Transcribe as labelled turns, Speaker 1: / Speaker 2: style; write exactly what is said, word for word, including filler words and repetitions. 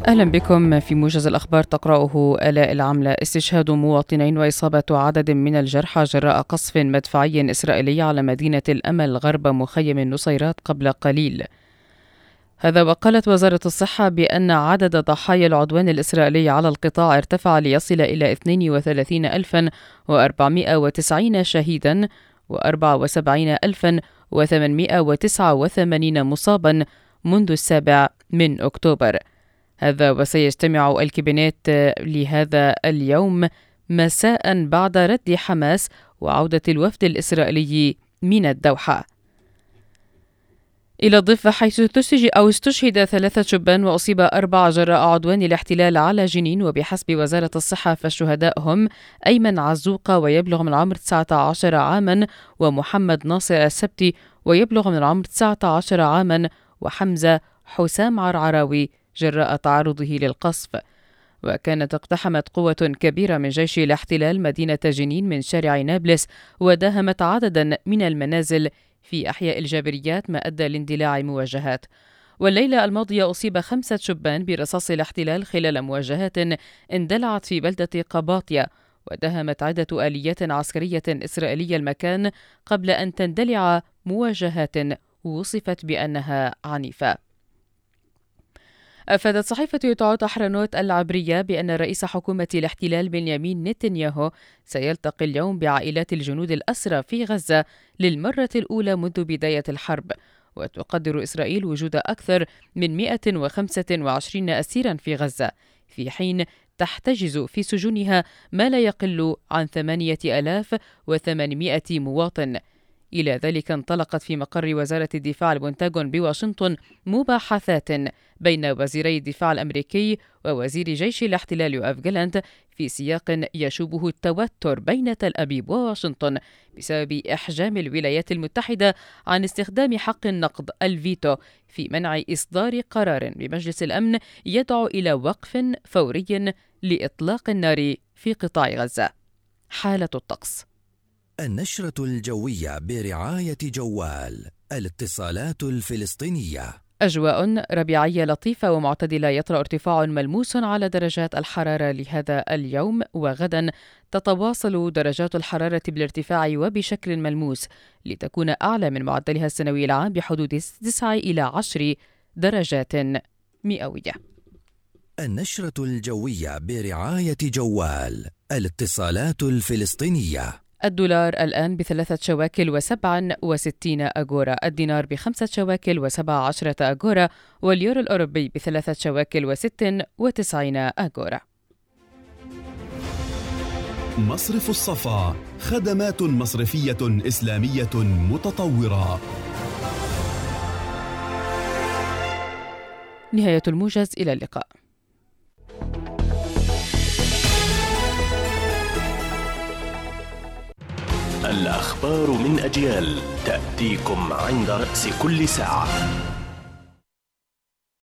Speaker 1: أهلا بكم في موجز الأخبار، تقرأه آلاء العملة. استشهاد مواطنين وإصابة عدد من الجرحى جراء قصف مدفعي إسرائيلي على مدينة الأمل غرب مخيم النصيرات قبل قليل. هذا وقالت وزارة الصحة بأن عدد ضحايا العدوان الإسرائيلي على القطاع ارتفع ليصل إلى اثنين وثلاثين ألفا وأربعمائة وتسعين شهيدا وأربعة وسبعين ألفا وثمانمائة وتسعة وثمانين مصابا منذ السابع من أكتوبر. هذا وسيجتمع الكابينت لهذا اليوم مساء بعد رد حماس وعودة الوفد الإسرائيلي من الدوحة إلى الضفة، حيث تسجل أو استشهد ثلاثة شبان وأصيب أربعة جراء عدوان الاحتلال على جنين. وبحسب وزارة الصحة فالشهداء هم أيمن عزوقة ويبلغ من العمر تسعة عشر عاما، ومحمد ناصر السبتي ويبلغ من العمر تسعة عشر عاما، وحمزة حسام عرعراوي جراء تعرضه للقصف. وكانت اقتحمت قوة كبيرة من جيش الاحتلال مدينة جنين من شارع نابلس وداهمت عددا من المنازل في أحياء الجابريات، ما أدى لاندلاع مواجهات. والليلة الماضية أصيب خمسة شبان برصاص الاحتلال خلال مواجهات اندلعت في بلدة قباطية، وداهمت عدة آليات عسكرية إسرائيلية المكان قبل أن تندلع مواجهات وصفت بأنها عنيفة. أفادت صحيفة يدعوت أحرنوت العبرية بأن رئيس حكومة الاحتلال بنيامين نتنياهو سيلتقي اليوم بعائلات الجنود الأسرى في غزة للمرة الأولى منذ بداية الحرب. وتقدر إسرائيل وجود أكثر من مئة وخمسة وعشرين أسيرا في غزة، في حين تحتجز في سجونها ما لا يقل عن ثمانية آلاف وثمانمائة مواطن. إلى ذلك انطلقت في مقر وزارة الدفاع البنتاغون بواشنطن مباحثات بين وزيري الدفاع الأمريكي ووزير جيش الاحتلال يوآف جالانت في سياق يشوبه التوتر بين تل أبيب وواشنطن بسبب إحجام الولايات المتحدة عن استخدام حق النقض الفيتو في منع إصدار قرار بمجلس الأمن يدعو إلى وقف فوري لإطلاق النار في قطاع غزة. حالة الطقس.
Speaker 2: النشرة الجوية برعاية جوال. الاتصالات الفلسطينية.
Speaker 1: أجواء ربيعية لطيفة ومعتدلة، يطرأ ارتفاع ملموس على درجات الحرارة لهذا اليوم، وغدا تتواصل درجات الحرارة بالارتفاع وبشكل ملموس لتكون أعلى من معدلها السنوي العام بحدود تسعة إلى عشر درجات مئوية.
Speaker 2: النشرة الجوية برعاية جوال. الاتصالات الفلسطينية.
Speaker 1: الدولار الآن بثلاثة شواكل وسبع وستين أغورا، الدينار بخمسة شواكل وسبع عشرة أغورا، واليورو الأوروبي بثلاثة شواكل وست وتسعين أغورا.
Speaker 3: مصرف الصفا، خدمات مصرفية إسلامية متطورة.
Speaker 1: نهاية الموجز، إلى اللقاء.
Speaker 4: الأخبار من أجيال تأتيكم عند رأس كل ساعة.